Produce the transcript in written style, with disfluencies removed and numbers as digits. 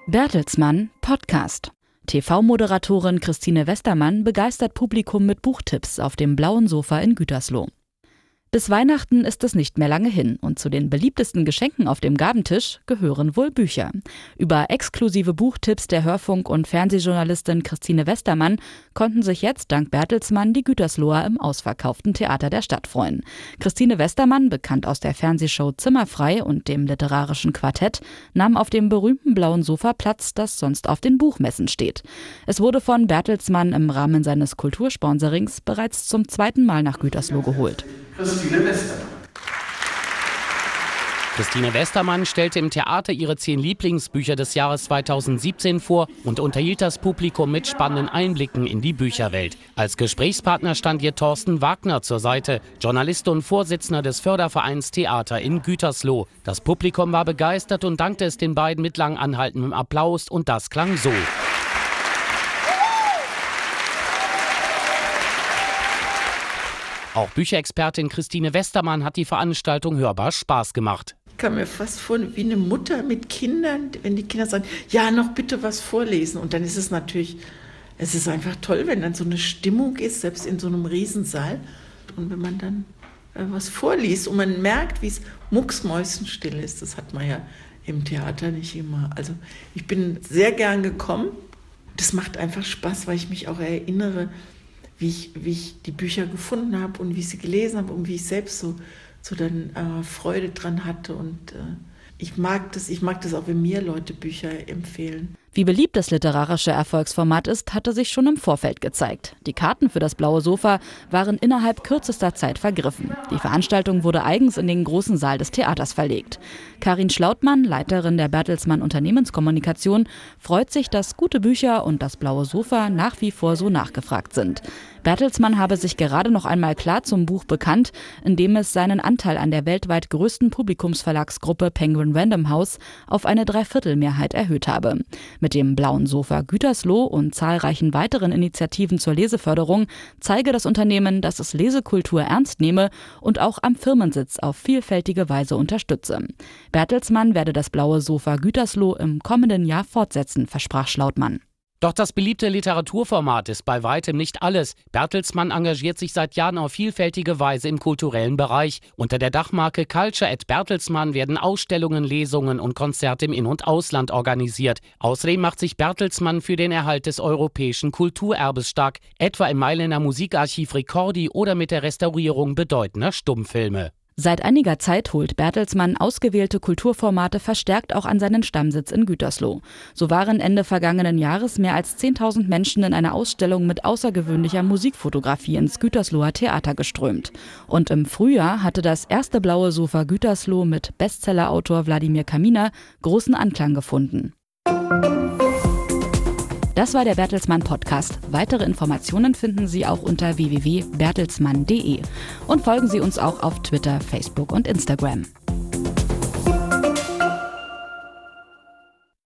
Bertelsmann Podcast. TV-Moderatorin Christine Westermann begeistert Publikum mit Buchtipps auf dem blauen Sofa in Gütersloh. Bis Weihnachten ist es nicht mehr lange hin und zu den beliebtesten Geschenken auf dem Gabentisch gehören wohl Bücher. Über exklusive Buchtipps der Hörfunk- und Fernsehjournalistin Christine Westermann konnten sich jetzt dank Bertelsmann die Gütersloher im ausverkauften Theater der Stadt freuen. Christine Westermann, bekannt aus der Fernsehshow Zimmerfrei und dem literarischen Quartett, nahm auf dem berühmten blauen Sofa Platz, das sonst auf den Buchmessen steht. Es wurde von Bertelsmann im Rahmen seines Kultursponsorings bereits zum zweiten Mal nach Gütersloh geholt. Christine Westermann stellte im Theater ihre 10 Lieblingsbücher des Jahres 2017 vor und unterhielt das Publikum mit spannenden Einblicken in die Bücherwelt. Als Gesprächspartner stand ihr Thorsten Wagner zur Seite, Journalist und Vorsitzender des Fördervereins Theater in Gütersloh. Das Publikum war begeistert und dankte es den beiden mit lang anhaltendem Applaus, und das klang so. Auch Bücherexpertin Christine Westermann hat die Veranstaltung hörbar Spaß gemacht. Ich kann mir fast vor, wie eine Mutter mit Kindern, wenn die Kinder sagen, ja, noch bitte was vorlesen. Und dann ist es natürlich, es ist einfach toll, wenn dann so eine Stimmung ist, selbst in so einem Riesensaal. Und wenn man dann was vorliest und man merkt, wie es mucksmäuschenstill ist, das hat man ja im Theater nicht immer. Also ich bin sehr gern gekommen. Das macht einfach Spaß, weil ich mich auch erinnere, wie ich die Bücher gefunden habe und wie ich sie gelesen habe und wie ich selbst so dann Freude dran hatte. Und ich mag das auch, wenn mir Leute Bücher empfehlen. Wie beliebt das literarische Erfolgsformat ist, hatte sich schon im Vorfeld gezeigt. Die Karten für das blaue Sofa waren innerhalb kürzester Zeit vergriffen. Die Veranstaltung wurde eigens in den großen Saal des Theaters verlegt. Karin Schlautmann, Leiterin der Bertelsmann Unternehmenskommunikation, freut sich, dass gute Bücher und das blaue Sofa nach wie vor so nachgefragt sind. Bertelsmann habe sich gerade noch einmal klar zum Buch bekannt, in dem es seinen Anteil an der weltweit größten Publikumsverlagsgruppe Penguin Random House auf eine Dreiviertelmehrheit erhöht habe. Mit dem blauen Sofa Gütersloh und zahlreichen weiteren Initiativen zur Leseförderung zeige das Unternehmen, dass es Lesekultur ernst nehme und auch am Firmensitz auf vielfältige Weise unterstütze. Bertelsmann werde das blaue Sofa Gütersloh im kommenden Jahr fortsetzen, versprach Schlautmann. Doch das beliebte Literaturformat ist bei weitem nicht alles. Bertelsmann engagiert sich seit Jahren auf vielfältige Weise im kulturellen Bereich. Unter der Dachmarke Culture@Bertelsmann werden Ausstellungen, Lesungen und Konzerte im In- und Ausland organisiert. Außerdem macht sich Bertelsmann für den Erhalt des europäischen Kulturerbes stark, etwa im Mailänder Musikarchiv Ricordi oder mit der Restaurierung bedeutender Stummfilme. Seit einiger Zeit holt Bertelsmann ausgewählte Kulturformate verstärkt auch an seinen Stammsitz in Gütersloh. So waren Ende vergangenen Jahres mehr als 10.000 Menschen in eine Ausstellung mit außergewöhnlicher Musikfotografie ins Gütersloher Theater geströmt. Und im Frühjahr hatte das erste blaue Sofa Gütersloh mit Bestsellerautor Wladimir Kaminer großen Anklang gefunden. Das war der Bertelsmann Podcast. Weitere Informationen finden Sie auch unter www.bertelsmann.de. Und folgen Sie uns auch auf Twitter, Facebook und Instagram.